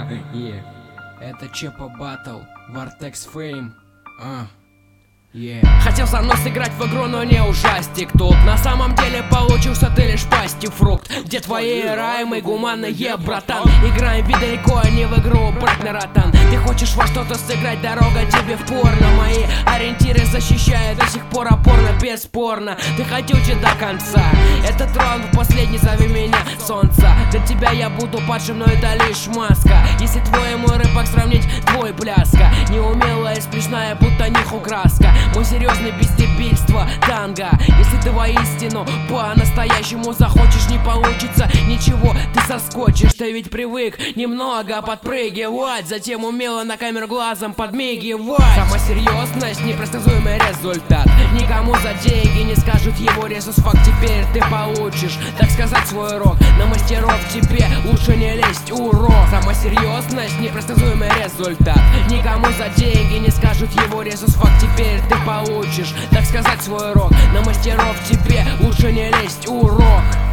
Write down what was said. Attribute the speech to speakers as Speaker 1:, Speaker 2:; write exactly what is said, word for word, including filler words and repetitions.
Speaker 1: Yeah. Это Чепа Баттл, Vortex Fame. А. Yeah.
Speaker 2: Хотел со мной сыграть в игру, но не ужастик тут. На самом деле получился ты лишь пасти фрукт. Где твои раймы гуманные, братан? Играем ведь далеко, а не в игру, брат Наратан. Ты хочешь во что-то сыграть, дорога тебе в порно. Мои ориентиры защищают до сих пор опорно, бесспорно. Ты хотючий до конца. Это трон последний, зови меня солнце. Для тебя я буду падшим, но это лишь маска. Если твой и мой рэпак сравнить, твой пляска неумелая, смешная, будто ниху краска. Мой серьезный без дебильства танго. Если ты воистину по-настоящему захочешь, не получится ничего, ты соскочишь. Ты ведь привык немного подпрыгивать, затем умело на камеру глазом подмигивать. Сама серьезность, непредсказуемый результат. Никому за деньги не скажут его резус. Факт, теперь ты получишь, так сказать, свой урок. На мастеров тебе лучше не лезть, урок. Сама серьезность, непредсказуемый результат. Никому за деньги не скажут его резус. Факт, теперь ты получишь, так сказать, свой урок. На мастеров тебе лучше не лезть, урок.